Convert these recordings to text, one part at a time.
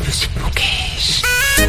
Music Mukesh.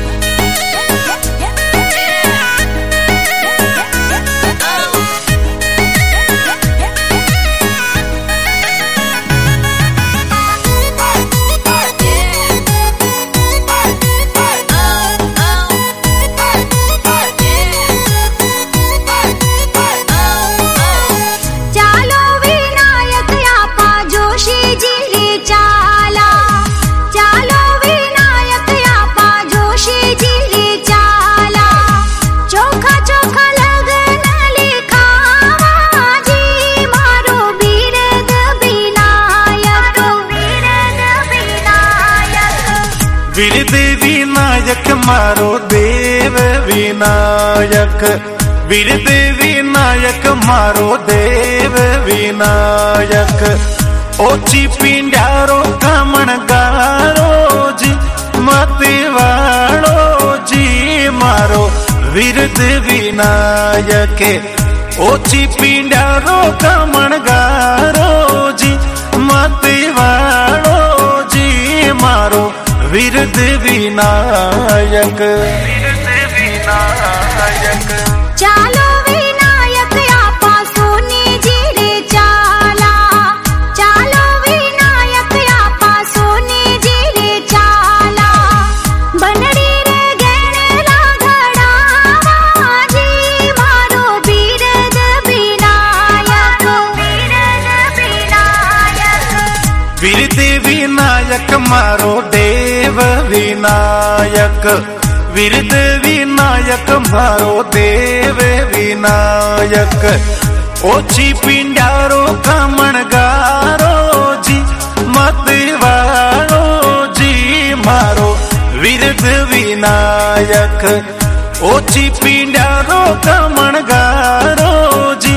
विरद Vinayak मारो देव विनायक, विरद विनायक मारो देव विनायक। ओची पिंडारो कामण गारो जी मतवाड़ो जी मारो विरद विनायक। ओची पिंडारो कामण गारो जी मतवाड़ो जी मारो विरद विनायक। विरद विनायक चालो विनायक आपा सोनी जी रे चाला, चालो विनायक आपा सोनी जी रे चाला। बनड़ी रे गेणेला घड़ावा जी मारो विरद विनायक, विरद विनायक। विरद विनायक मारो देव विनायक, विरद विनायक मारो देव विनायक। ओची पिंडारो कामण गारो जी मतवाड़ो जी मारो विरद विनायक। ओची पिंडारो कामण गारो जी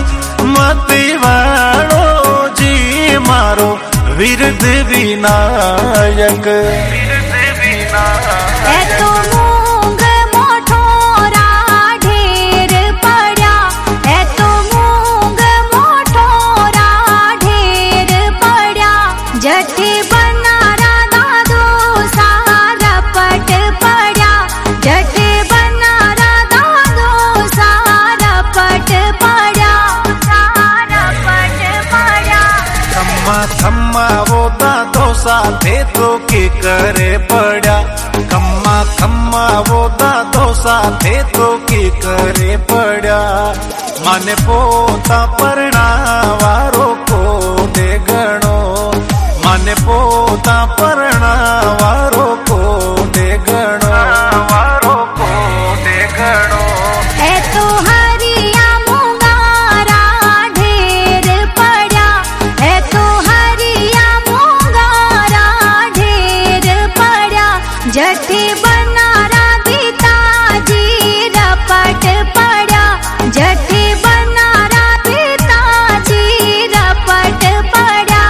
मतवाड़ो जी मारो विरद विनायक। विरद विनायक मूंग मोठोरा ढेर पड़ा, है तो मूंग मोठोरा ढेर पड़ा। जठे बनारा दादो सारा पट पड़ा, जठे बनारा दादो सारा पट पड़ा, सारा पट पड़ा। खम्मा खम्मा वो दादो साथे तो के करे पड़ा, खम्मा खम्मा वो दादो साथे तो के करे पड़ा। माने पोता परना वारो को दे गणो, माने पोता परना वारो को दे गणो, वारो को दे गणो। है तो हरिया मुंगारा ढेर पड़ा, है तो हरिया मुंगारा ढेर पड़ा। जठे बनारा पिताजी रपट पड़ा, जठे बनारा पिताजी रपट पड़ा,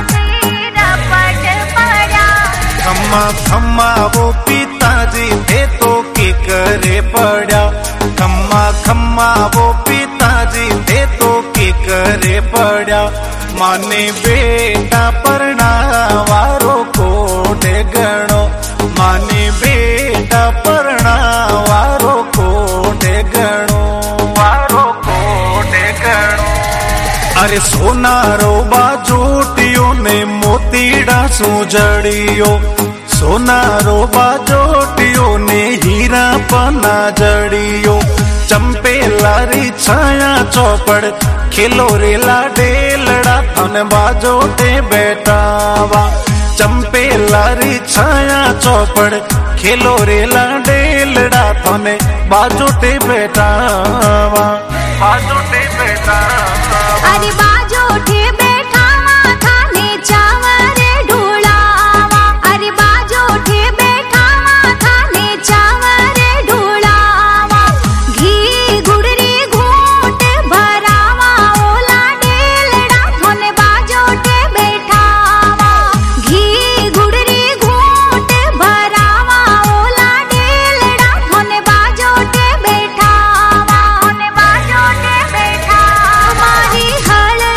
रपट पड़ा। खम्मा खम्मा वो पिताजी थे तो के करे पड़ा, खम्मा खम्मा वो पिताजी थे तो के करे पड़ा। माने बेटा परना वारो को दे गणो, माने बेटा परना वारो को दे गणो, वारो को दे गणो। अरे सोनारो बाजोटियो ने मोतीड़ा सुजड़ियो, सोनारो बाजोटियो ने हीरा पना जड़ियो। चंपेलारी छाया चौपड़ खिलो रेला डेलड़ा थन बाजोटे बैठावा। चंपेलारी छाया चौपड़ खिलो रेला डेलड़ा थने बाजोटे बैठावा, बाजोटे बैठावा। अरे बाजोटे बैठावा थाने चावरे ढूलावा, अरे बाजोटे बैठावा थाने चावरे ढूलावा। घी गुड़री घूट भरावा ओला डेलड़ा थने बाजोटे बैठावा। घी गुड़री घूट भरावा ओला डेलड़ा थने बाजोटे बैठावा, थने बाजोटे बैठावा। हमारी हल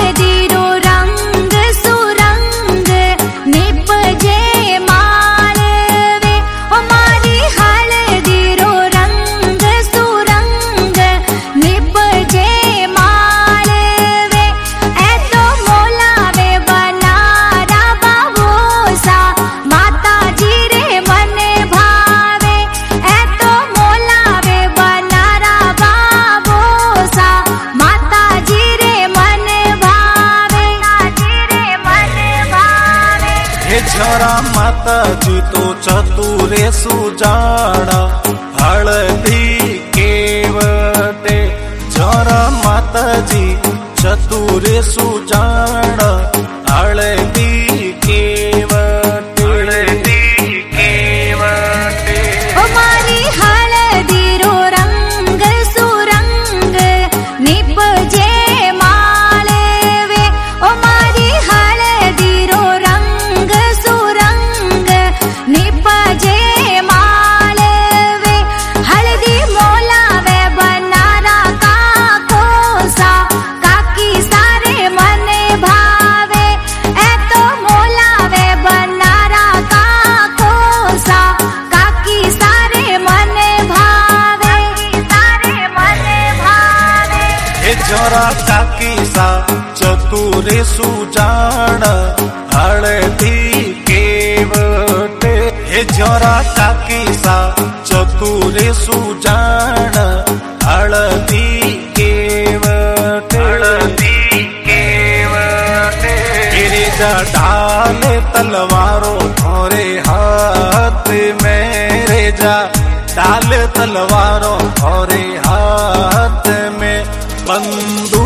माता जी तो चतुरे सुजाना हळदी केवटे जरा माता जी चतुरे सुजाना हळदी केवटे ओ मारी हळदी रो रंग सुरंग निपजे माळेवे ओ मारी हळदी रो रंग सुरंग निपजे माळेवे हळदी मोलावे बनारा काकोसा काकी सारे मने भावे ए तो मोलावे बनारा काकोसा काकी सारे मने भावे हे जरा काकी सा चतुरे सुजान हळदी केवटे हे जरा काकी सा चतुरे सुजान हळदी केवटे गिरिजा ढाले तलवारों थोरे हाथ में रेजा डाल तलवारों थोरे हाथ में बंदूक